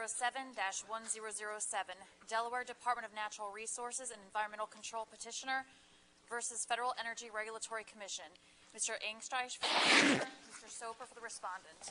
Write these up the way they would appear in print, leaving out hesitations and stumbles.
Delaware Department of Natural Resources and Environmental Control petitioner versus Federal Energy Regulatory Commission. Mr. Engstreich for the petitioner, Mr. Soper for the respondent.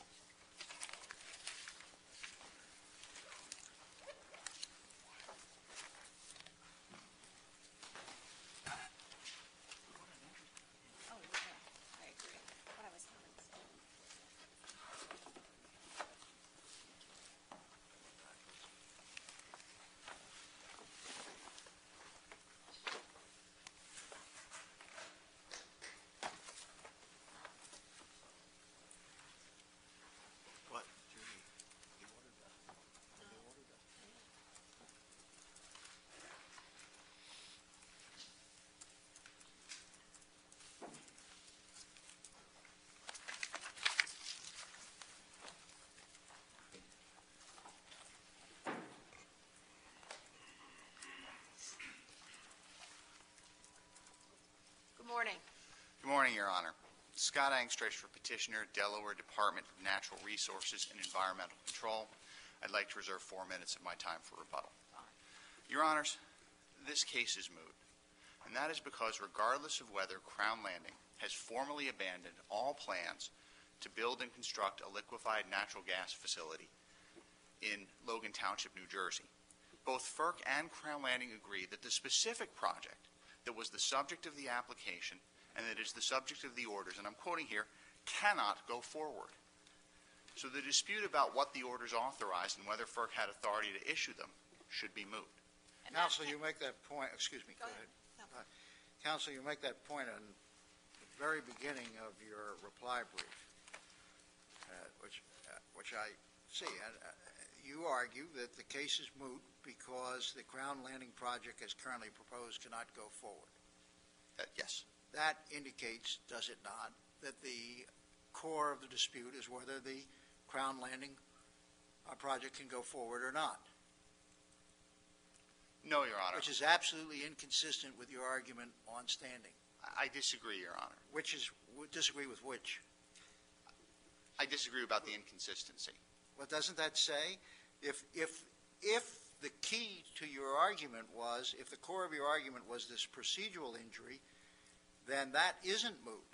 Good morning. Good morning, Your Honor. Scott Engstreich for petitioner, Delaware Department of Natural Resources and Environmental Control. I'd like to reserve 4 minutes of my time for rebuttal. Your Honors, this case is moot, and that is because regardless of whether Crown Landing has formally abandoned all plans to build and construct a liquefied natural gas facility in Logan Township, New Jersey, both FERC and Crown Landing agree that the specific project that was the subject of the application and that is the subject of the orders, and I'm quoting here, cannot go forward. So the dispute about what the orders authorized and whether FERC had authority to issue them should be moot. Counsel, you make that point, excuse me, go ahead. No. Counsel, you make that point on the very beginning of your reply brief, which I see. You argue that the case is moot because the Crown Landing project as currently proposed cannot go forward. Yes. That indicates, does it not, that the core of the dispute is whether the Crown Landing project can go forward or not. No, Your Honor. Which is absolutely inconsistent with your argument on standing. I disagree, Your Honor. Disagree with which? I disagree about the inconsistency. Well, doesn't that say if the key to your argument was, if the core of your argument was this procedural injury, then that isn't moot.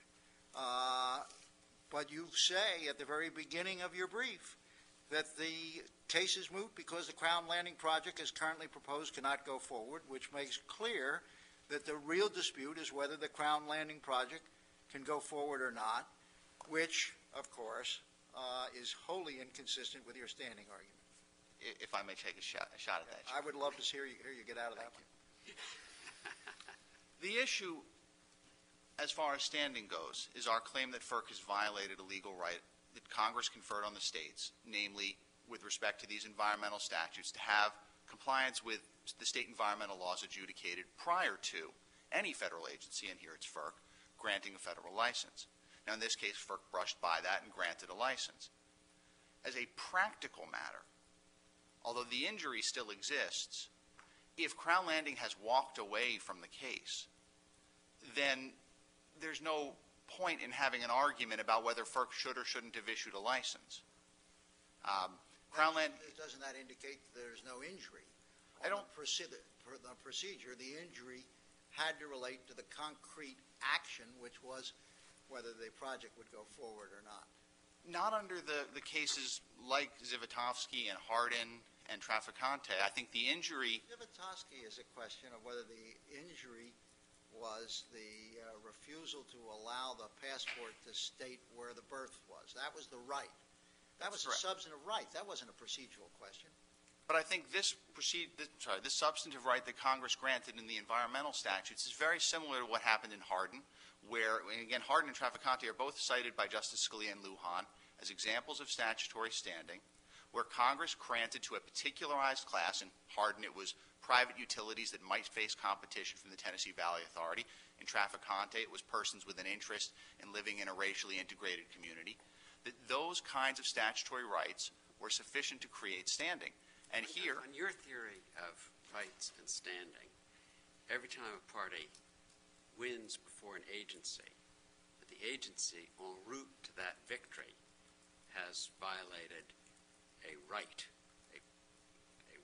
But you say at the very beginning of your brief that the case is moot because the Crown Landing project as currently proposed cannot go forward, which makes clear that the real dispute is whether the Crown Landing project can go forward or not, which, of course, is wholly inconsistent with your standing argument. If I may take a shot at that. I would love to hear you get out of that one. The issue, as far as standing goes, is our claim that FERC has violated a legal right that Congress conferred on the states, namely with respect to these environmental statutes, to have compliance with the state environmental laws adjudicated prior to any federal agency, and here it's FERC, granting a federal license. Now, in this case, FERC brushed by that and granted a license. As a practical matter, although the injury still exists, if Crown Landing has walked away from the case, then there's no point in having an argument about whether FERC should or shouldn't have issued a license. Crown Landing... Doesn't that indicate there's no injury? I don't... For the procedure, the injury had to relate to the concrete action, which was whether the project would go forward or not. Not under the cases like Zivotofsky and Hardin and Trafficante. I think the injury... Zivotofsky is a question of whether the injury was the refusal to allow the passport to state where the birth was. That was the right. That was a substantive right. That wasn't a procedural question. But I think this substantive right that Congress granted in the environmental statutes is very similar to what happened in Hardin, where, again, Hardin and Trafficante are both cited by Justice Scalia and Lujan as examples of statutory standing, where Congress granted to a particularized class, in Hardin it was private utilities that might face competition from the Tennessee Valley Authority. In Trafficante, it was persons with an interest in living in a racially integrated community. That those kinds of statutory rights were sufficient to create standing. And here... On your theory of rights and standing, every time a party wins before an agency, the agency en route to that victory has violated a right, a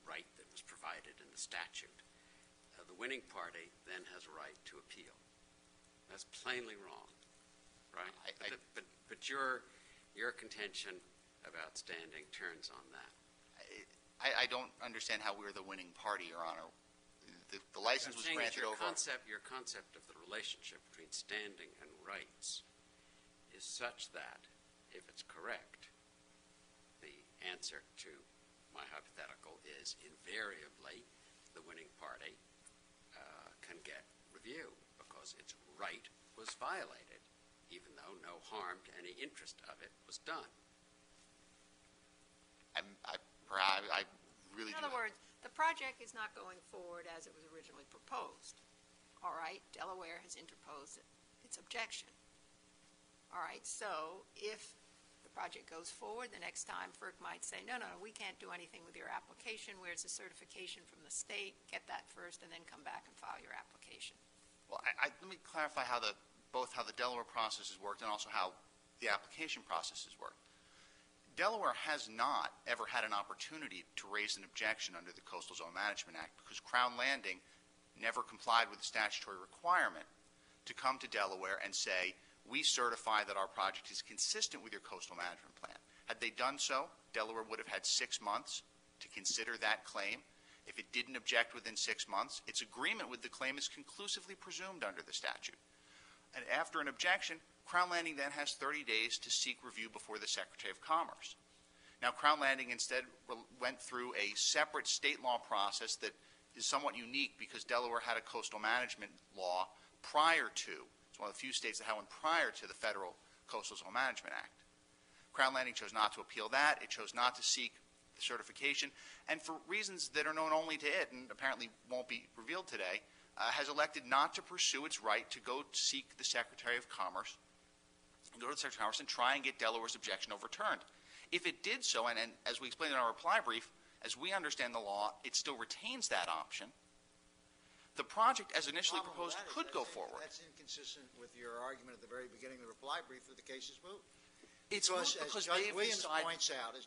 right that was provided in the statute. The winning party then has a right to appeal. That's plainly wrong, right? But your contention about standing turns on that. I don't understand how we're the winning party, Your Honor. The license was granted over. Your concept of the relationship between standing and rights is such that, if it's correct, the answer to my hypothetical is invariably the winning party can get review because its right was violated, even though no harm to any interest of it was done. I really do. In other words, the project is not going forward as it was originally proposed. All right, Delaware has interposed its objection. All right, so if the project goes forward, the next time FERC might say, no, we can't do anything with your application. Where's the certification from the state? Get that first and then come back and file your application. Well, let me clarify both how the Delaware process has worked and also how the application process has worked. Delaware has not ever had an opportunity to raise an objection under the Coastal Zone Management Act because Crown Landing never complied with the statutory requirement to come to Delaware and say, we certify that our project is consistent with your coastal management plan. Had they done so, Delaware would have had 6 months to consider that claim. If it didn't object within 6 months, its agreement with the claim is conclusively presumed under the statute. And after an objection, Crown Landing then has 30 days to seek review before the Secretary of Commerce. Now, Crown Landing instead went through a separate state law process that is somewhat unique because Delaware had a coastal management law prior to, it's one of the few states that had one prior to the federal Coastal Zone Management Act. Crown Landing chose not to appeal that. It chose not to seek the certification. And for reasons that are known only to it and apparently won't be revealed today, has elected not to pursue its right to go seek the Secretary of Commerce and try and get Delaware's objection overturned. If it did so, and as we explained in our reply brief, as we understand the law, it still retains that option. The project, as initially proposed, could go forward. That's inconsistent with your argument at the very beginning of the reply brief that the case is moot. It's moot because Judge Williams points out,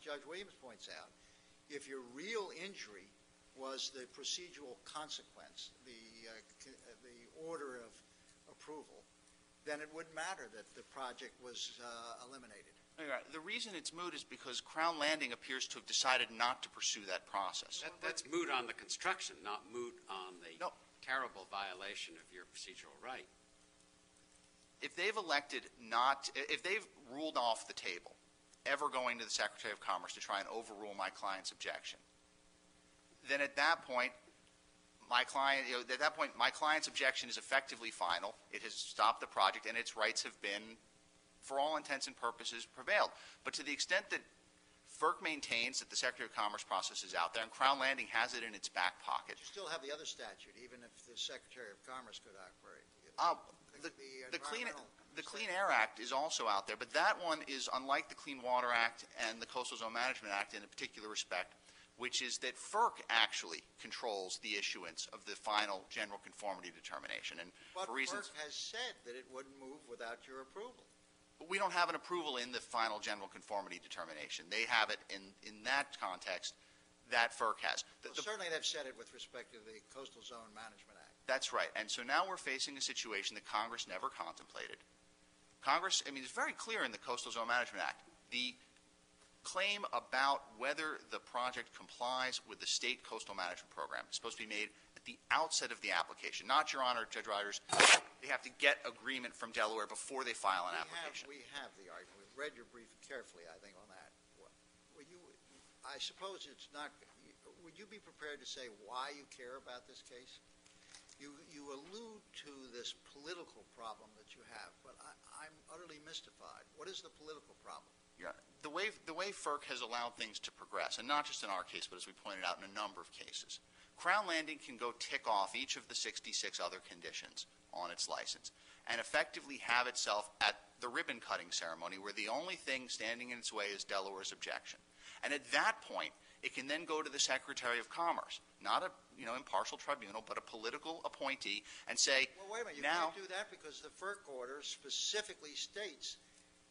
if your real injury was the procedural consequence, the order of approval, then it wouldn't matter that the project was eliminated. The reason it's moot is because Crown Landing appears to have decided not to pursue that process. That's moot on the construction, not moot on the terrible violation of your procedural right. If they've ruled off the table, ever going to the Secretary of Commerce to try and overrule my client's objection, then at that point, my client's objection is effectively final. It has stopped the project, and its rights have been, for all intents and purposes, prevailed. But to the extent that FERC maintains that the Secretary of Commerce process is out there, and Crown Landing has it in its back pocket. You still have the other statute, even if the Secretary of Commerce could operate. The Clean Air Act is also out there, but that one is unlike the Clean Water Act and the Coastal Zone Management Act in a particular respect, which is that FERC actually controls the issuance of the final general conformity determination. And but for reasons, FERC has said that it wouldn't move without your approval. But we don't have an approval in the final general conformity determination. They have it in that context that FERC has. Certainly they've said it with respect to the Coastal Zone Management Act. That's right. And so now we're facing a situation that Congress never contemplated. Congress, it's very clear in the Coastal Zone Management Act. The claim about whether the project complies with the state coastal management program is supposed to be made at the outset of the application. Not, Your Honor, Judge Riders, they have to get agreement from Delaware before they file an application. We have the argument. We've read your brief carefully, I think, on that. I suppose it's not – would you be prepared to say why you care about this case? You allude to this political problem that you have, but I'm utterly mystified. What is the political problem? Yeah. The way FERC has allowed things to progress, and not just in our case, but as we pointed out in a number of cases, Crown Landing can go tick off each of the 66 other conditions on its license and effectively have itself at the ribbon-cutting ceremony where the only thing standing in its way is Delaware's objection. And at that point, it can then go to the Secretary of Commerce, not a impartial tribunal, but a political appointee, and say, well, wait a minute, you can't do that because the FERC order specifically states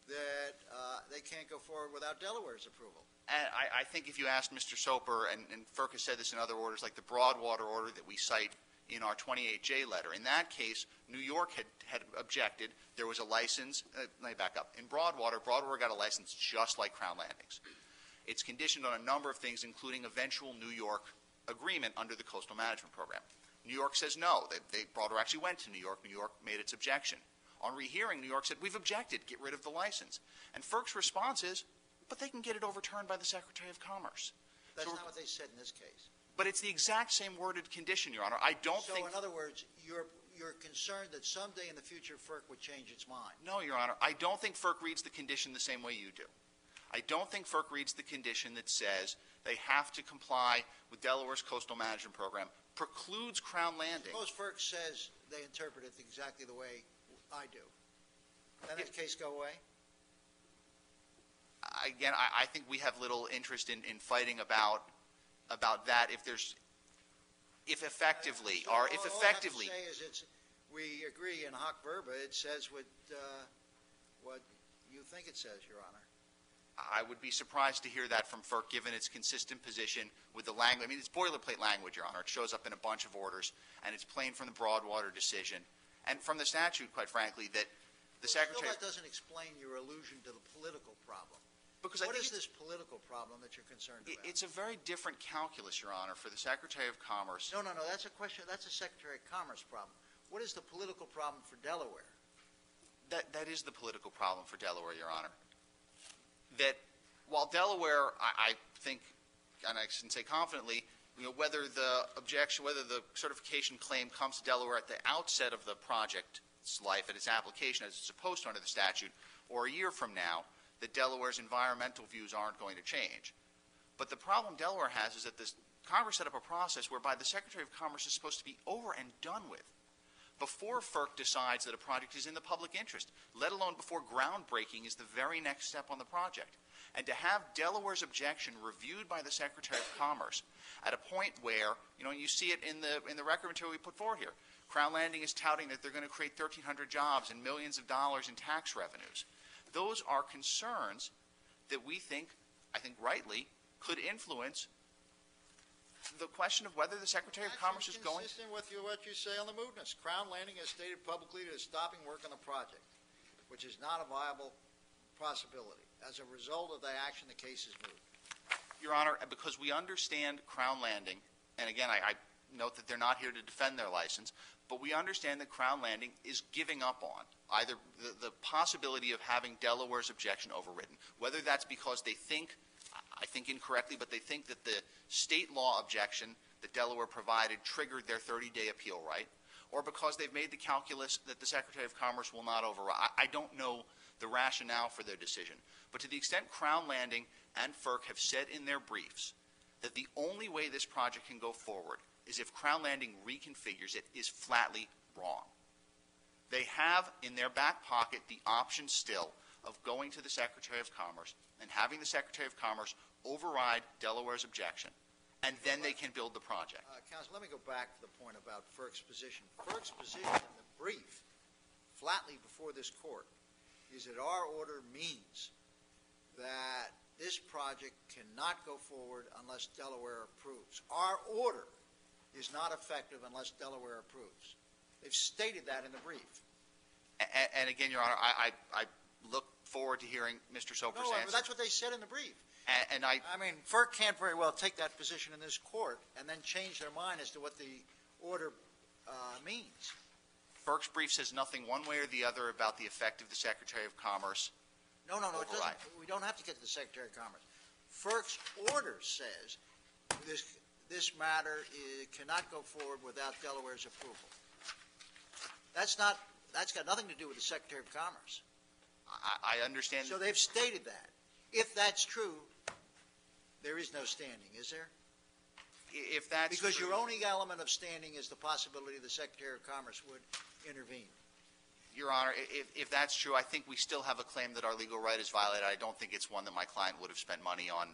that they can't go forward without Delaware's approval. And I think if you asked Mr. Soper, and FERC has said this in other orders, like the Broadwater order that we cite in our 28J letter, in that case, New York had objected. There was a license. Let me back up. In Broadwater got a license just like Crown Landings. It's conditioned on a number of things, including eventual New York agreement under the Coastal Management Program. New York says no. Broadwater actually went to New York. New York made its objection. On rehearing, New York said, we've objected. Get rid of the license. And FERC's response is, but they can get it overturned by the Secretary of Commerce. That's not what they said in this case. But it's the exact same worded condition, Your Honor. I don't think... So, in other words, you're concerned that someday in the future FERC would change its mind. No, Your Honor. I don't think FERC reads the condition the same way you do. I don't think FERC reads the condition that says they have to comply with Delaware's Coastal Management Program, precludes Crown Landing. Suppose FERC says they interpret it exactly the way I do. Then the case go away? Again, I think we have little interest in fighting about that if effectively all I have to say is we agree in hoc verba. It says what you think it says, Your Honor. I would be surprised to hear that from FERC, given its consistent position with the language. I mean, it's boilerplate language, Your Honor. It shows up in a bunch of orders, and it's plain from the Broadwater decision and from the statute, quite frankly, that the Secretary... Still, that doesn't explain your allusion to the political problem. Because what is this political problem that you're concerned about? It's a very different calculus, Your Honor, for the Secretary of Commerce. No. That's a question. That's a Secretary of Commerce problem. What is the political problem for Delaware? That is the political problem for Delaware, Your Honor. That while Delaware, I think, and I can say confidently, whether the certification claim comes to Delaware at the outset of the project's life, at its application as it's supposed to under the statute, or a year from now, that Delaware's environmental views aren't going to change. But the problem Delaware has is that Congress set up a process whereby the Secretary of Commerce is supposed to be over and done with before FERC decides that a project is in the public interest, let alone before groundbreaking is the very next step on the project. And to have Delaware's objection reviewed by the Secretary of Commerce at a point where, you see it in the record material we put forward here. Crown Landing is touting that they're going to create 1,300 jobs and millions of dollars in tax revenues. Those are concerns that we think, I think rightly, could influence the question of whether the Secretary of Commerce is going to... Consistent with what you say on the mootness. Crown Landing has stated publicly that it's stopping work on the project, which is not a viable possibility. As a result of the action, the case is moot. Your Honor, because we understand Crown Landing, and again, I note that they're not here to defend their license, but we understand that Crown Landing is giving up on either the possibility of having Delaware's objection overridden, whether that's because they think, I think incorrectly, but they think that the state law objection that Delaware provided triggered their 30-day appeal right, or because they've made the calculus that the Secretary of Commerce will not override. I don't know the rationale for their decision. But to the extent Crown Landing and FERC have said in their briefs that the only way this project can go forward is if Crown Landing reconfigures it is flatly wrong. They have in their back pocket the option still of going to the Secretary of Commerce and having the Secretary of Commerce override Delaware's objection, and then they can build the project. Counsel, let me go back to the point about FERC's position. FERC's position in the brief, flatly before this court, is that our order means that this project cannot go forward unless Delaware approves. Our order is not effective unless Delaware approves. They've stated that in the brief. And again, Your Honor, I look forward to hearing Mr. Soper's answer. But that's what they said in the brief. And I mean, FERC can't very well take that position in this court and then change their mind as to what the order means. FERC's brief says nothing one way or the other about the effect of the Secretary of Commerce. No, it doesn't. We don't have to get to the Secretary of Commerce. FERC's order says this matter cannot go forward without Delaware's approval. That's got nothing to do with the Secretary of Commerce. I understand. So they've stated that. If that's true, there is no standing, is there? If that's because true, your only element of standing is the possibility the Secretary of Commerce would intervene. Your Honor, if that's true, I think we still have a claim that our legal right is violated. I don't think it's one that my client would have spent money on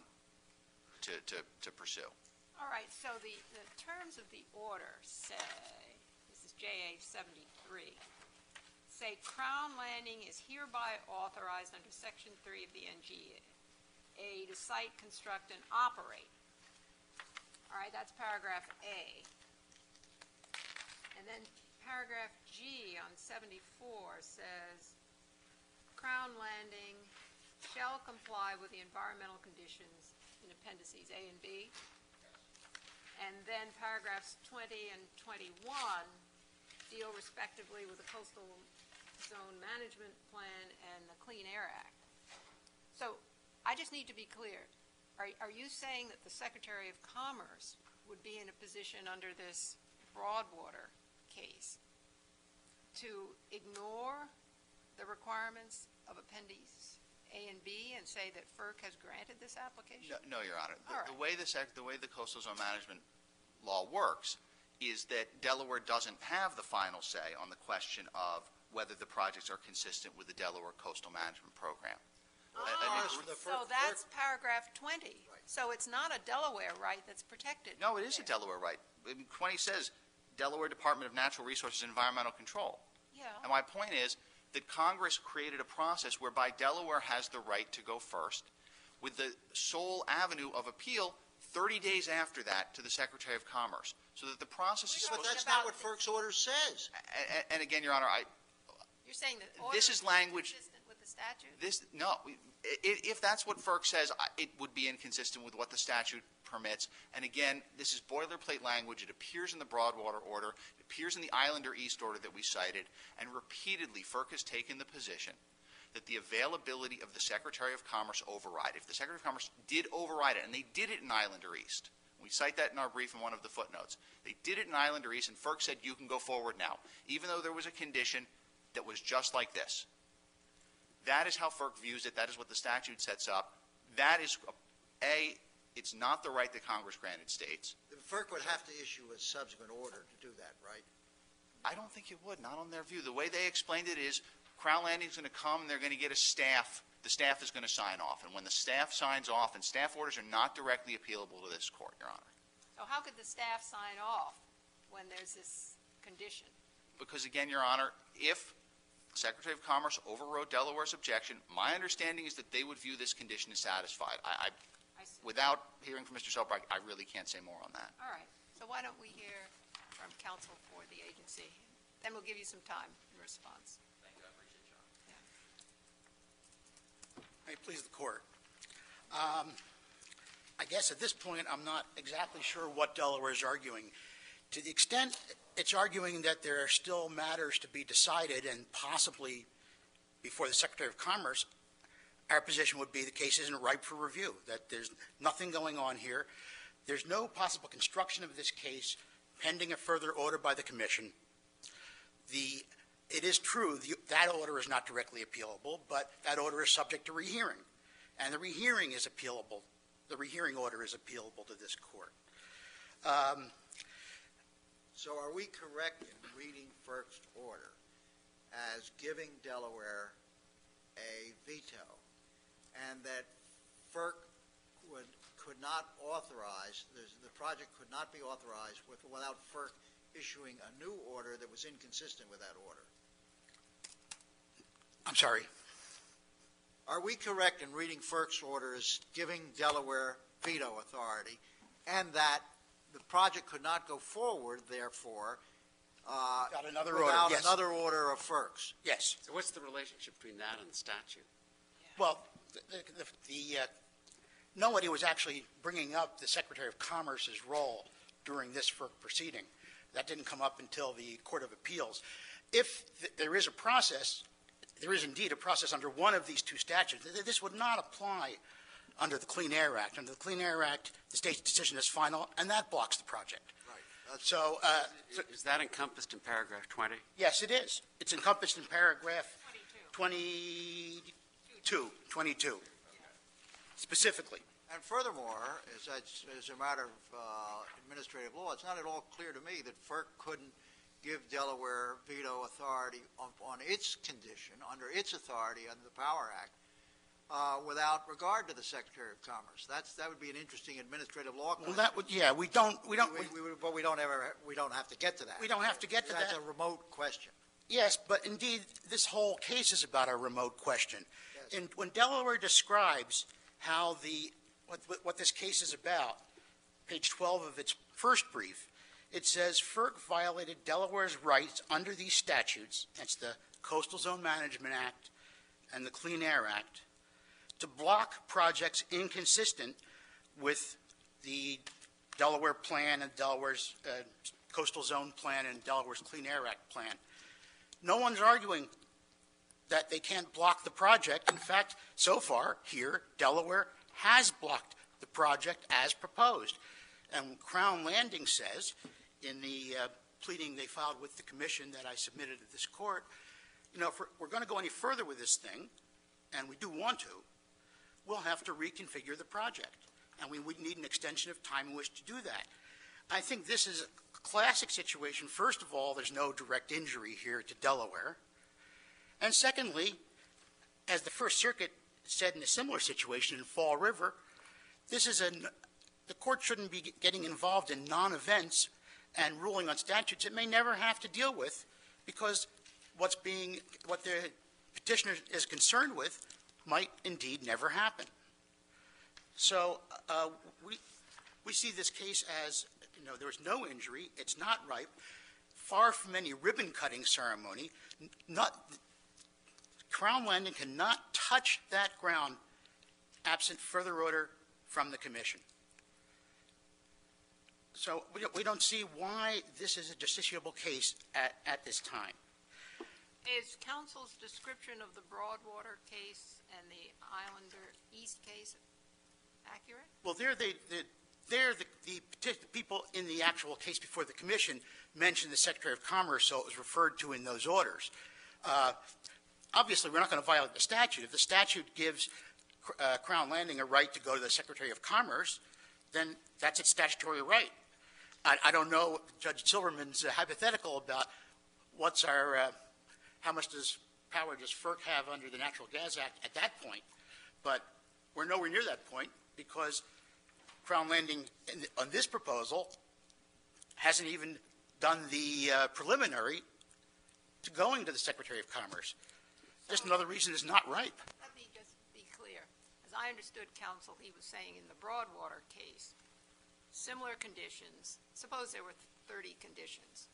to pursue. All right, so the terms of the order say, this is JA 73, say Crown Landing is hereby authorized under Section 3 of the NGA to site, construct, and operate. All right, that's paragraph A. And then paragraph G on 74 says, Crown Landing shall comply with the environmental conditions in appendices A and B. And then paragraphs 20 and 21 deal respectively with the Coastal Zone Management Plan and the Clean Air Act. So I just need to be clear. Are you saying that the Secretary of Commerce would be in a position under this Broadwater case to ignore the requirements of Appendix A and B and say that FERC has granted this application? No, Your Honor. All right. The way the Coastal Zone Management law works is that Delaware doesn't have the final say on the question of whether the projects are consistent with the Delaware Coastal Management Program. So that's paragraph 20. So it's not a Delaware right that's protected. No, it is a Delaware right. 20 says Delaware Department of Natural Resources and Environmental Control. Yeah. And my point is that Congress created a process whereby Delaware has the right to go first, with the sole avenue of appeal 30 days after that to the Secretary of Commerce, so that the process is But supposed that's not what FERC's order says. And again, Your Honor, You're saying that This is language- consistent with the statute? if that's what FERC says, it would be inconsistent with what the statute permits. And again, this is boilerplate language. It appears in the Broadwater order. It appears in the Islander East order that we cited. And repeatedly, FERC has taken the position that the availability of the Secretary of Commerce override, if the Secretary of Commerce did override it, and they did it in Islander East, we cite that in our brief in one of the footnotes. They did it in Islander East, and FERC said you can go forward now, even though there was a condition that was just like this. That is how FERC views it. That is what the statute sets up. That is, it's not the right that Congress granted states. FERC would have to issue a subsequent order to do that, right? I don't think it would, not on their view. The way they explained it is Crown Landing is going to come and they're going to get a staff. The staff is going to sign off. And when the staff signs off, and staff orders are not directly appealable to this court, Your Honor. So how could the staff sign off when there's this condition? Because again, Your Honor, if the Secretary of Commerce overrode Delaware's objection, my understanding is that they would view this condition as satisfied. I see. Without hearing from Mr. Selbright, I really can't say more on that. All right. So why don't we hear from counsel for the agency? Then we'll give you some time in response. Thank you. I appreciate you. May it please the court. I guess at this point, I'm not exactly sure what Delaware is arguing. To the extent it's arguing that there are still matters to be decided and possibly before the Secretary of Commerce, our position would be the case isn't ripe for review, that there's nothing going on here. There's no possible construction of this case pending a further order by the Commission. It is true that order is not directly appealable, but that order is subject to rehearing, and the rehearing is appealable. The rehearing order is appealable to this court. So are we correct in reading FERC's order as giving Delaware a veto, and that FERC could not authorize, the project could not be authorized without FERC issuing a new order that was inconsistent with that order? I'm sorry. Are we correct in reading FERC's order as giving Delaware veto authority, and that the project could not go forward, therefore, Without another without order, yes. another order of FERC's? Yes. So what's the relationship between that and the statute? Well, nobody was actually bringing up the Secretary of Commerce's role during this FERC proceeding. That didn't come up until the Court of Appeals. If there is a process, there is indeed a process under one of these two statutes. This would not apply under the Clean Air Act. Under the Clean Air Act, the state's decision is final, and that blocks the project. Right. So, Is that encompassed in paragraph 20? yes, it is. It's encompassed in paragraph 22, specifically. And furthermore, as a matter of administrative law, it's not at all clear to me that FERC couldn't give Delaware veto authority on its condition, under its authority under the Power Act, without regard to the Secretary of Commerce. That would be an interesting administrative law question. Well, that would, yeah, But we don't have to get to that. We don't have to get to That's that. a remote question. Yes, but indeed, this whole case is about a remote question. And when Delaware describes how what this case is about, page 12 of its first brief, it says FERC violated Delaware's rights under these statutes, that's the Coastal Zone Management Act and the Clean Air Act, to block projects inconsistent with the Delaware plan and Delaware's Coastal Zone Plan and Delaware's Clean Air Act plan. No one's arguing that they can't block the project. In fact, so far here, Delaware has blocked the project as proposed. And Crown Landing says, in the pleading they filed with the commission that I submitted to this court, you know, if we're going to go any further with this thing, and we do want to, we'll have to reconfigure the project. And we would need an extension of time in which to do that. I think this is a classic situation. First of all, there's no direct injury here to Delaware. And secondly, as the First Circuit said in a similar situation in Fall River, the court shouldn't be getting involved in non-events and ruling on statutes it may never have to deal with, because what the petitioner is concerned with might indeed never happen. So we see this case as, you know, there was no injury, it's not ripe, far from any ribbon-cutting ceremony. Crown Landing cannot touch that ground absent further order from the commission. So we don't see why this is a justiciable case at this time. Is counsel's description of the Broadwater case and the Islander East case accurate? Well, the people in the actual case before the commission mentioned the Secretary of Commerce, so it was referred to in those orders. Obviously, we're not going to violate the statute. If the statute gives Crown Landing a right to go to the Secretary of Commerce, then that's its statutory right. I don't know Judge Silverman's hypothetical about how much power does FERC have under the Natural Gas Act at that point, but we're nowhere near that point because Crown Landing on this proposal hasn't even done the preliminary to going to the Secretary of Commerce. Just another reason it's not ripe. Let me just be clear. As I understood counsel, he was saying in the Broadwater case, similar conditions, suppose there were 30 conditions.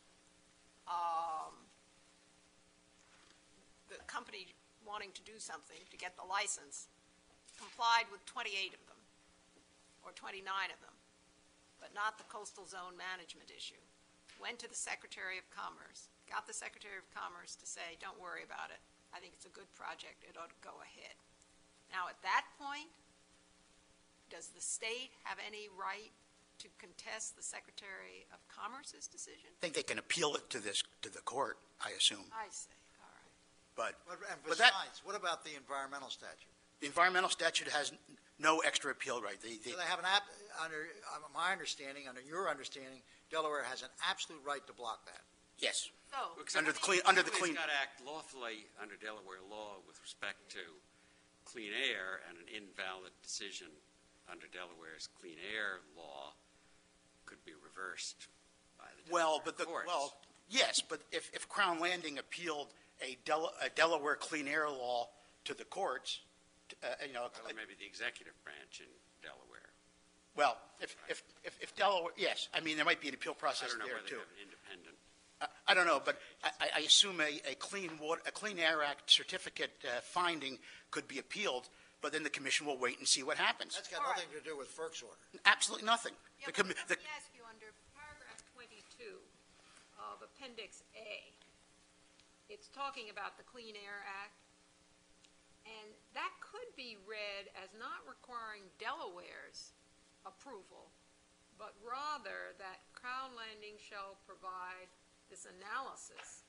The company wanting to do something to get the license complied with 28 of them, or 29 of them, but not the coastal zone management issue. Went to the Secretary of Commerce, got the Secretary of Commerce to say, don't worry about it. I think it's a good project. It ought to go ahead. Now, at that point, does the state have any right to contest the Secretary of Commerce's decision? I think they can appeal it to the court, I assume. I see. All right. But Besides, what about the environmental statute? the environmental statute has no extra appeal right. So they have under my understanding, under your understanding, Delaware has an absolute right to block that. Yes. So, Under the clean. Somebody's got to act lawfully under Delaware law with respect to clean air, and an invalid decision under Delaware's clean air law could be reversed by the Delaware courts. Yes, but if Crown Landing appealed a Delaware clean air law to the courts, maybe the executive branch in Delaware. Well, if Delaware, yes, I mean there might be an appeal process I don't know there whether too. they have an independent. I don't know, but I assume a Clean Air Act certificate finding could be appealed, but then the commission will wait and see what happens. That's got nothing to do with FERC's order. Absolutely nothing. yeah, let me ask you, under paragraph 22 of Appendix A, it's talking about the Clean Air Act, and that could be read as not requiring Delaware's approval, but rather that Crown Landing shall provide this analysis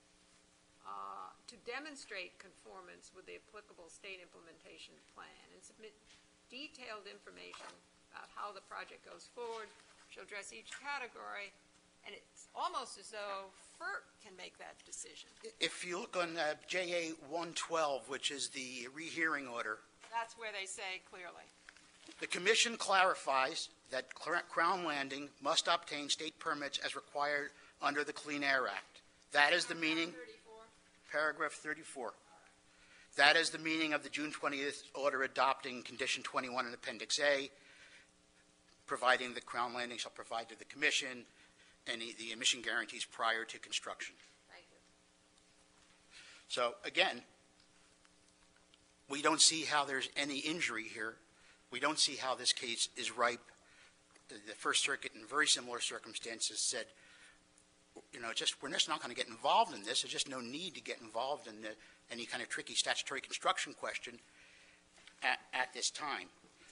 to demonstrate conformance with the applicable state implementation plan and submit detailed information about how the project goes forward, shall address each category, and it's almost as though FERC can make that decision. If you look on JA 112, which is the rehearing order, That's where they say clearly. the commission clarifies that Crown Landing must obtain state permits as required under the Clean Air Act. That is the meaning. 34. paragraph 34. That is the meaning of the June 20th order adopting Condition 21 in Appendix A, providing that Crown Landing shall provide to the Commission the emission guarantees prior to construction. Thank you. So, again, we don't see how there's any injury here. We don't see how this case is ripe. The First Circuit, in very similar circumstances, said, we're just not going to get involved in this. There's just no need to get involved in any kind of tricky statutory construction question at this time.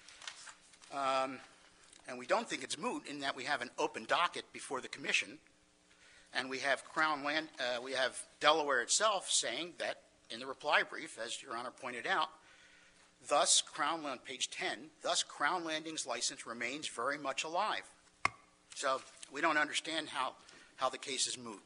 And we don't think it's moot in that we have an open docket before the Commission, and we have we have Delaware itself saying that in the reply brief, as Your Honor pointed out, thus page 10, thus Crown Landing's license remains very much alive. So we don't understand how the case is moot.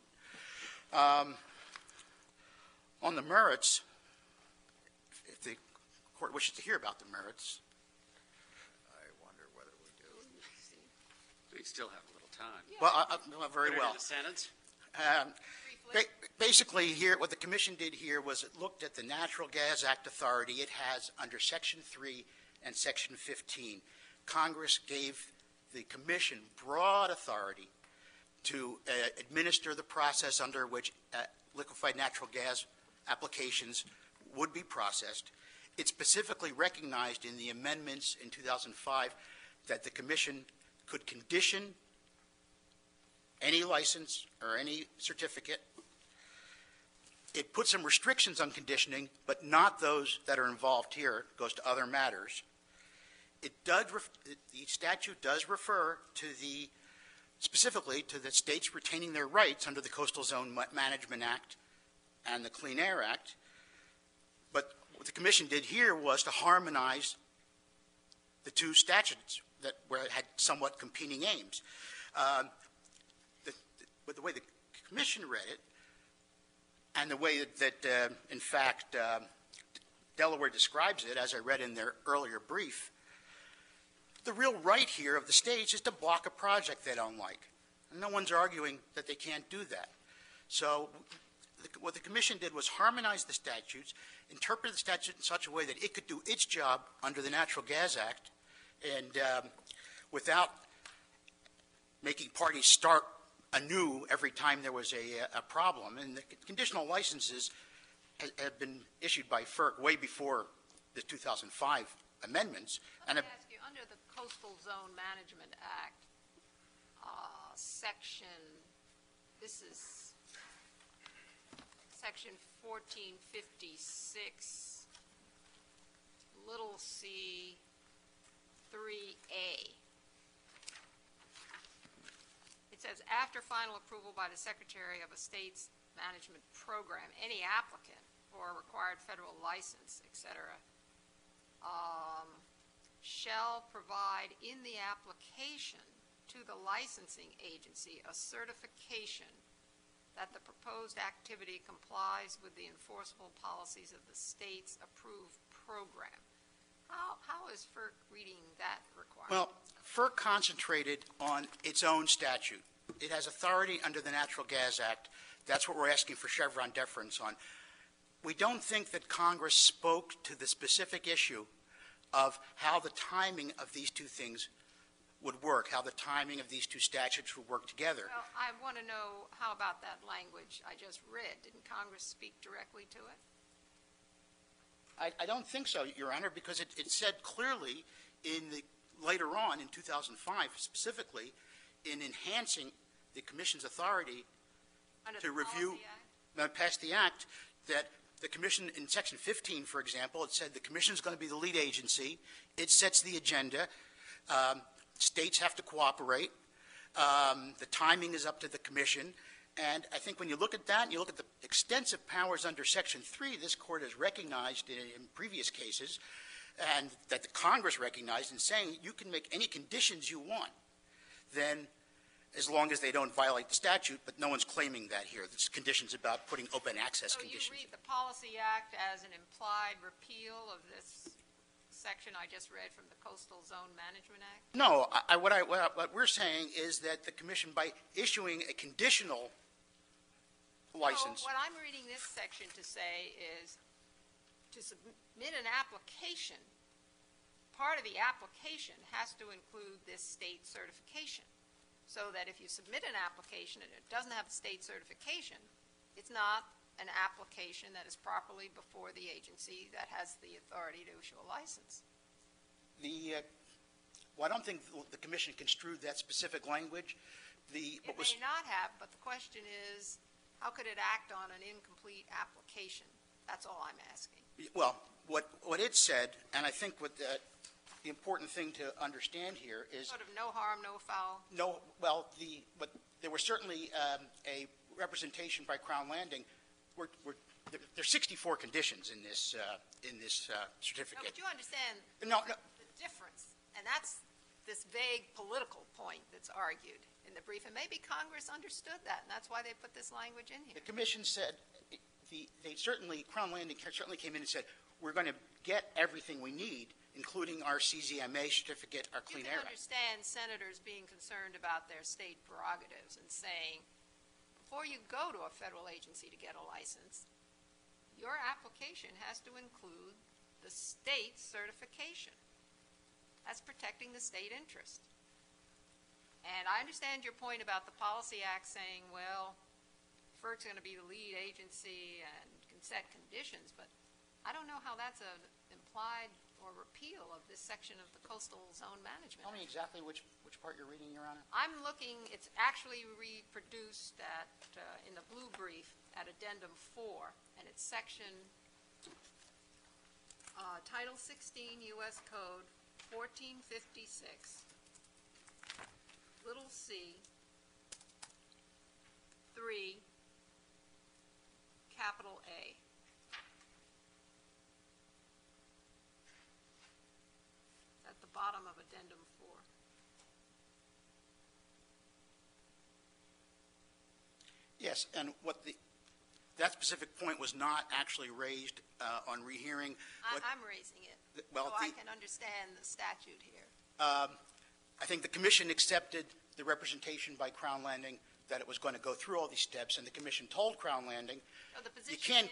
On the merits, if the Court wishes to hear about the merits, I wonder whether we do. We still have a little time. well, very Put it well. in a sentence. Briefly. Basically, here, what the Commission did here was it looked at the Natural Gas Act authority it has under Section 3 and Section 15. Congress gave the Commission broad authority to administer the process under which liquefied natural gas applications would be processed. It specifically recognized in the amendments in 2005 that the Commission could condition any license or any certificate. It put some restrictions on conditioning, but not those that are involved here. It goes to other matters. The statute does refer to specifically to the states retaining their rights under the Coastal Zone Management Act and the Clean Air Act. But what the Commission did here was to harmonize the two statutes where it had somewhat competing aims. But the way the Commission read it, and the way that in fact, Delaware describes it, as I read in their earlier brief, the real right here of the states is to block a project they don't like. And no one's arguing that they can't do that. So what the Commission did was harmonize the statutes, interpret the statute in such a way that it could do its job under the Natural Gas Act, and without making parties start anew every time there was a problem. And the conditional licenses have been issued by FERC way before the 2005 amendments. Let me ask you, under the Coastal Zone Management Act, this is Section 1456, little c, 3A. It says, after final approval by the Secretary of a state's management program, any applicant for a required federal license, et cetera, shall provide in the application to the licensing agency a certification that the proposed activity complies with the enforceable policies of the state's approved program. How is FERC reading that requirement? Well, FERC concentrated on its own statute. It has authority under the Natural Gas Act. That's what we're asking for Chevron deference on. We don't think that Congress spoke to the specific issue of how the timing of these two things would work, how the timing of these two statutes would work together. Well, I want to know, how about that language I just read? Didn't Congress speak directly to it? I don't think so, Your Honor, because it said clearly later on in 2005, specifically, in enhancing the Commission's authority Under to the review, Policy Act? pass the Act, that the Commission, in Section 15, for example, it said the Commission is going to be the lead agency. It sets the agenda. States have to cooperate. The timing is up to the Commission. And I think when you look at that, and you look at the extensive powers under Section 3, this Court has recognized in previous cases, and that the Congress recognized in saying you can make any conditions you want, then as long as they don't violate the statute, but no one's claiming that here. This conditions about putting open access conditions. So you read the Policy Act as an implied repeal of this section I just read from the Coastal Zone Management Act? No, what we're saying is that the Commission, by issuing a conditional license. So what I'm reading this section to say is to submit an application, part of the application has to include this state certification. So that if you submit an application and it doesn't have a state certification, it's not an application that is properly before the agency that has the authority to issue a license. Well, I don't think the commission construed that specific language. It may not have, but the question is, how could it act on an incomplete application? That's all I'm asking. Well, what it said, and I think what the important thing to understand here is Sort of no harm, no foul. no. Well, but there was certainly a representation by Crown Landing. There's 64 conditions in this No, certificate. but you understand No. the difference, and that's this vague political point that's argued in the brief. And maybe Congress understood that, and that's why they put this language in here. The commission said Crown Landing certainly came in and said, we're going to get everything we need, including our CZMA certificate, our Clean You Air can Act. understand senators being concerned about their state prerogatives and saying, before you go to a federal agency to get a license, your application has to include the state certification. That's protecting the state interest. And I understand your point about the Policy Act saying, well, FERC's going to be the lead agency and can set conditions, but I don't know how that's an implied or repeal of this section of the Coastal Zone Management Tell me Act. exactly which part you're reading, Your Honor. I'm looking, it's actually reproduced at, in the blue brief at Addendum 4, and it's section Title 16 U.S. Code 1456, little c, 3, capital A. At the bottom of Addendum 4. Yes, and that specific point was not actually raised on rehearing. I'm raising it, well, so I can understand the statute here. I think the commission accepted the representation by Crown Landing that it was going to go through all these steps, and the commission told Crown Landing, So the you position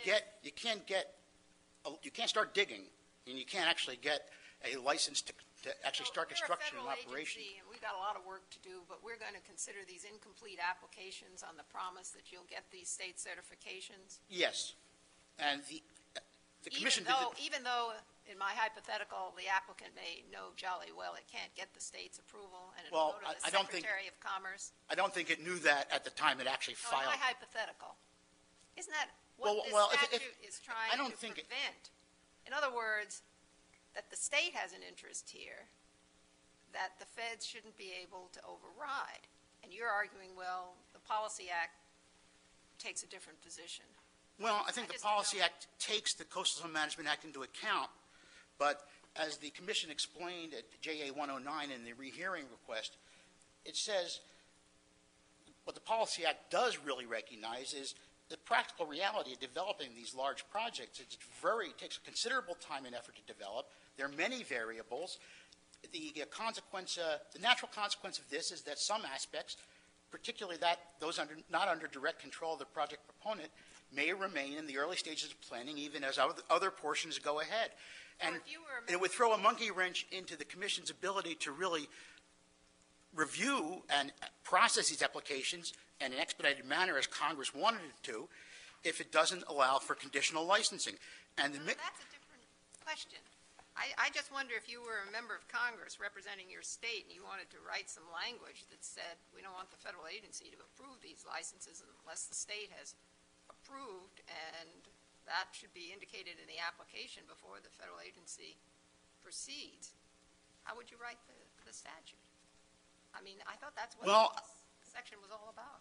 can't start digging, and you can't actually get a license to actually start construction and operation. We're a federal agency, and we've got a lot of work to do, but we're going to consider these incomplete applications on the promise that you'll get these state certifications? Yes, and the commission Even though, in my hypothetical, the applicant may know jolly well it can't get the state's approval, and it'll go to the Secretary of Commerce? I don't think it knew that at the time it actually No, in filed. my hypothetical. Isn't that what Well, this if- statute is trying I don't to think prevent? In other words, that the state has an interest here that the feds shouldn't be able to override. And you're arguing, well, the Policy Act takes a different position. Well, I think the just Policy don't- Act takes the Coastal Zone Management Act into account, but as the commission explained at JA 109 in the rehearing request, it says what the Policy Act does really recognize is the practical reality of developing these large projects. It takes considerable time and effort to develop. There are many variables. The natural consequence of this is that some aspects, particularly those not under direct control of the project proponent, may remain in the early stages of planning, even as other portions go ahead. And if you were a it would throw a monkey wrench into the commission's ability to really review and process these applications in an expedited manner as Congress wanted it to, if it doesn't allow for conditional licensing. And No, that's a different question. I just wonder if you were a member of Congress representing your state and you wanted to write some language that said, we don't want the federal agency to approve these licenses unless the state has approved, and that should be indicated in the application before the federal agency proceeds. How would you write the statute? I mean, I thought that's what this section was all about.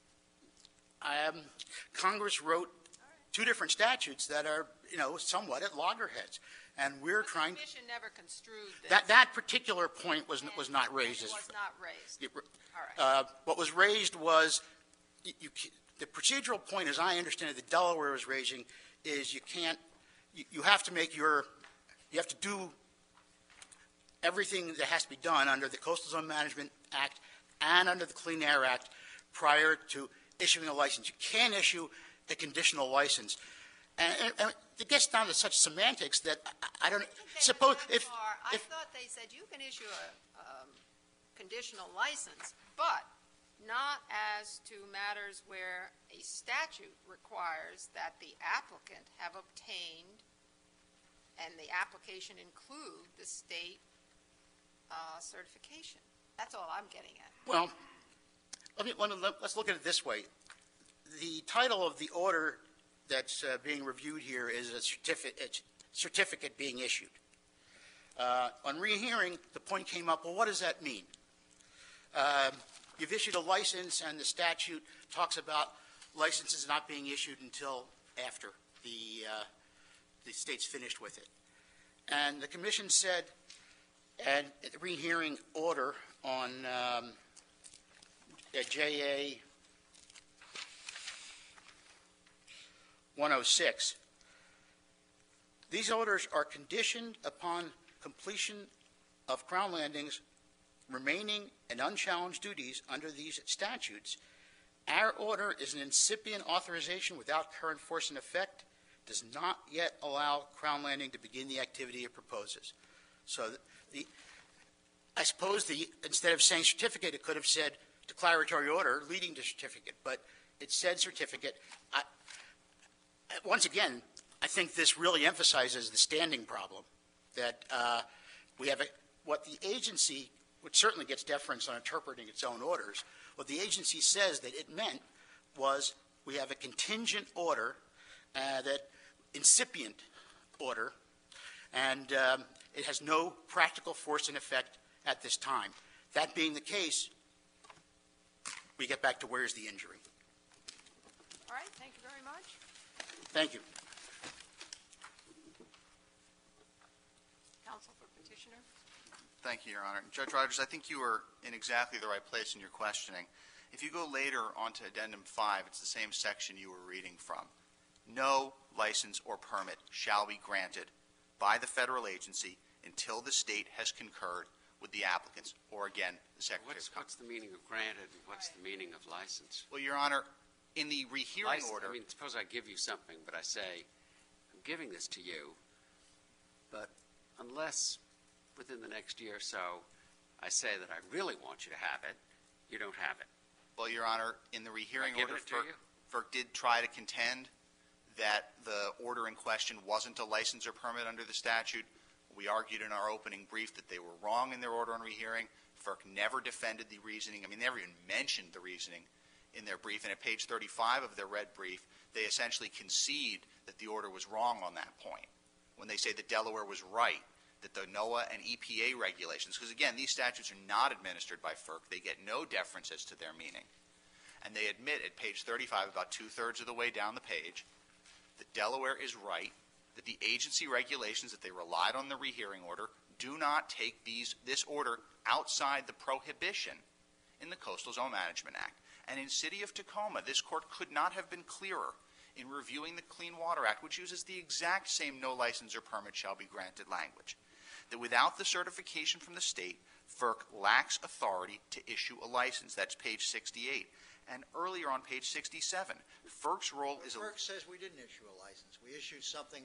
Congress wrote two different statutes that are, somewhat at loggerheads. And we're But trying the commission never construed this. that particular point was not raised. It was not raised. All right. What was raised was the procedural point, as I understand it, that Delaware is raising is you have to do everything that has to be done under the Coastal Zone Management Act and under the Clean Air Act prior to issuing a license. You can't issue a conditional license. And it gets down to such semantics that I don't suppose if I thought they said you can issue a conditional license, but not as to matters where a statute requires that the applicant have obtained, and the application include the state certification. That's all I'm getting at. well, let's look at it this way. The title of the order that's being reviewed here is a certificate being issued. On rehearing, the point came up, well, what does that mean? You've issued a license, and the statute talks about licenses not being issued until after the state's finished with it. And the commission said, and the rehearing order on JA 106, these orders are conditioned upon completion of Crown Landing's remaining and unchallenged duties under these statutes. Our order is an incipient authorization without current force and effect, does not yet allow Crown Landing to begin the activity it proposes. So I suppose instead of saying certificate, it could have said declaratory order leading to certificate, but it said certificate. Once again, I think this really emphasizes the standing problem, that we have what the agency, which certainly gets deference on interpreting its own orders, what the agency says that it meant was we have a contingent order, that incipient order, and it has no practical force and effect at this time. That being the case, we get back to where's the injury. All right, thank you very much. Thank you. Counsel for petitioner. Thank you, Your Honor. Judge Rogers, I think you were in exactly the right place in your questioning. If you go later onto Addendum 5, it's the same section you were reading from. No license or permit shall be granted by the federal agency until the state has concurred with the applicants, or again, the Secretary of Commerce. What's the meaning of granted and what's the meaning of license? Well, Your Honor, in the rehearing order... I mean, suppose I give you something, but I say, I'm giving this to you, but unless within the next year or so I say that I really want you to have it, you don't have it. Well, Your Honor, in the rehearing Am I order, giving it to you? FERC did try to contend that the order in question wasn't a license or permit under the statute. We argued in our opening brief that they were wrong in their order on rehearing. FERC never defended the reasoning. I mean, they never even mentioned the reasoning in their brief. And at page 35 of their red brief, they essentially concede that the order was wrong on that point when they say that Delaware was right, that the NOAA and EPA regulations, because again, these statutes are not administered by FERC. They get no deference as to their meaning. And they admit at page 35, about two-thirds of the way down the page, that Delaware is right, that the agency regulations that they relied on the rehearing order do not take this order outside the prohibition in the Coastal Zone Management Act. And in City of Tacoma, this court could not have been clearer in reviewing the Clean Water Act, which uses the exact same no license or permit shall be granted language, that without the certification from the state, FERC lacks authority to issue a license. That's page 68. And earlier on page 67, FERC's role is... FERC says we didn't issue a license. We issued something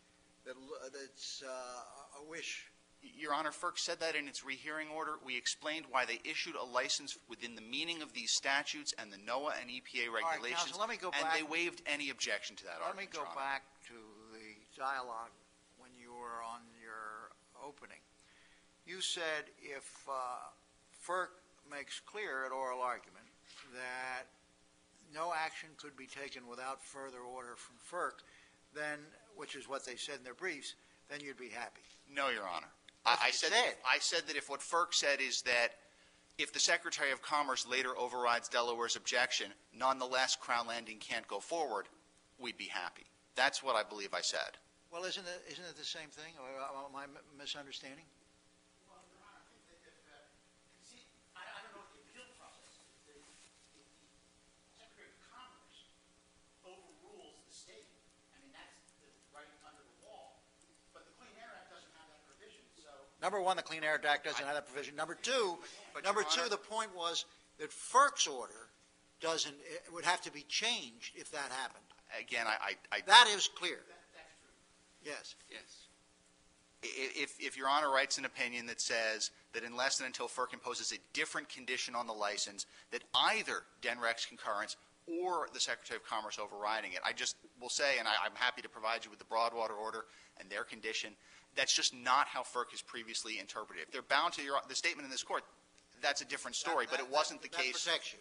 that's a wish. Your Honor, FERC said that in its rehearing order. We explained why they issued a license within the meaning of these statutes and the NOAA and EPA regulations. Counsel, let me go and back. they waived any objection to that Let me argument, go Your Honor. back to the dialogue when you were on your opening. You said if FERC makes clear at oral argument that no action could be taken without further order from FERC, then, which is what they said in their briefs, then you'd be happy. No, Your Honor. I said that if what FERC said is that if the Secretary of Commerce later overrides Delaware's objection, nonetheless Crown Landing can't go forward, we'd be happy. That's what I believe I said. Well, isn't it the same thing? Or am I misunderstanding? Well, Your Honor, I think that if, see, I don't know what the appeal process is. The Secretary of Commerce overrules the state. I mean, that's right under the wall. But the Clean Air Act doesn't have that provision, so... Number one, the Clean Air Act doesn't have that provision. Number two, But Your Honor, the point was that FERC's order would have to be changed if that happened. again, That is clear. Yes. Yes. if Your Honor writes an opinion that says that unless and until FERC imposes a different condition on the license, that either DENREC's concurrence or the Secretary of Commerce overriding it, I just will say, and I'm happy to provide you with the Broadwater order and their condition, that's just not how FERC has previously interpreted it. If they're bound to the statement in this court, that's a different story, but it wasn't the case. That protects you.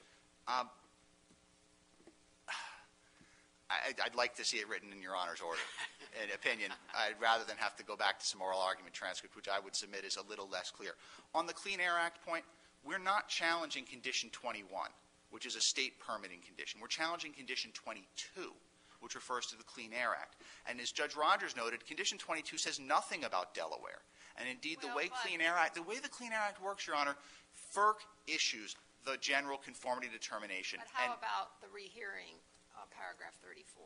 I'd like to see it written in Your Honor's order, an opinion, rather than have to go back to some oral argument transcript, which I would submit is a little less clear. On the Clean Air Act point, we're not challenging Condition 21, which is a state permitting condition. We're challenging Condition 22, which refers to the Clean Air Act. And as Judge Rogers noted, Condition 22 says nothing about Delaware. And indeed, the way the Clean Air Act works, Your Honor, FERC issues the general conformity determination. But how about the rehearing paragraph 34?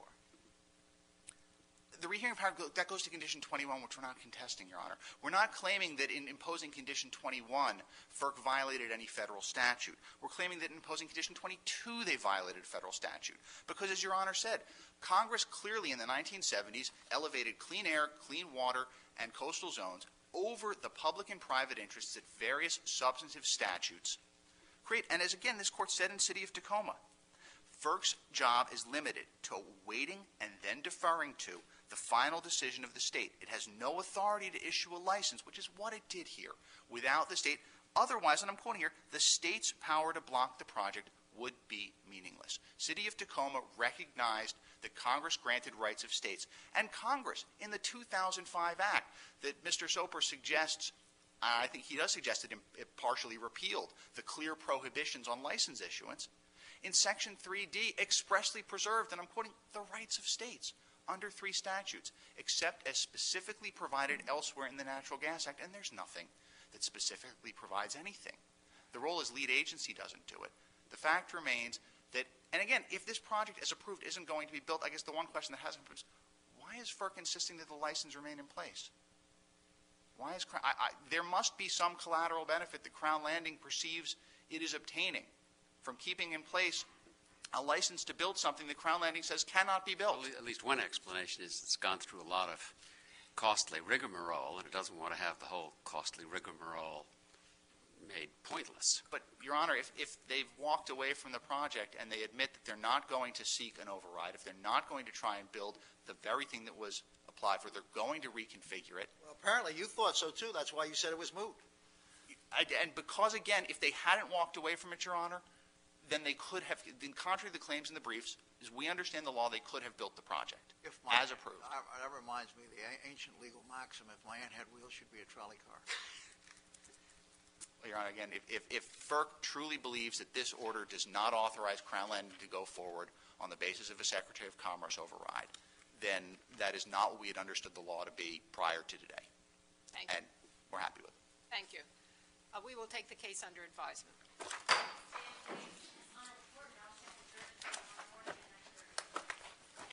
The rehearing paragraph, that goes to Condition 21, which we're not contesting, Your Honor. We're not claiming that in imposing Condition 21, FERC violated any federal statute. We're claiming that in imposing Condition 22, they violated federal statute. Because, as Your Honor said, Congress clearly in the 1970s elevated clean air, clean water, and coastal zones over the public and private interests that various substantive statutes create. And as, again, this Court said in City of Tacoma, FERC's job is limited to waiting and then deferring to the final decision of the state. It has no authority to issue a license, which is what it did here, without the state. Otherwise, and I'm quoting here, the state's power to block the project would be meaningless. City of Tacoma recognized that Congress granted rights of states. And Congress, in the 2005 Act that Mr. Soper suggests, I think he does suggest it partially repealed the clear prohibitions on license issuance, in Section 3D expressly preserved, and I'm quoting, the rights of states under 3 statutes, except as specifically provided elsewhere in the Natural Gas Act, and there's nothing that specifically provides anything. The role as lead agency doesn't do it. The fact remains that, and again, if this project, as approved, isn't going to be built, I guess the one question that hasn't been is, why is FERC insisting that the license remain in place? Why is there must be some collateral benefit that Crown Landing perceives it is obtaining from keeping in place a license to build something that Crown Landing says cannot be built. Well, at least one explanation is it's gone through a lot of costly rigmarole, and it doesn't want to have the whole costly rigmarole made pointless. But, Your Honor, if they've walked away from the project and they admit that they're not going to seek an override, if they're not going to try and build the very thing that was applied for, they're going to reconfigure it. Well, apparently you thought so, too. That's why you said it was moot. And because, again, if they hadn't walked away from it, Your Honor, then they could have, contrary to the claims in the briefs, as we understand the law, they could have built the project as approved. That reminds me of the ancient legal maxim, if my aunt had wheels, she'd be a trolley car. Well, Your Honor, again, if FERC truly believes that this order does not authorize Crown Landing to go forward on the basis of a Secretary of Commerce override, then that is not what we had understood the law to be prior to today. Thank you. And we're happy with it. Thank you. We will take the case under advisement.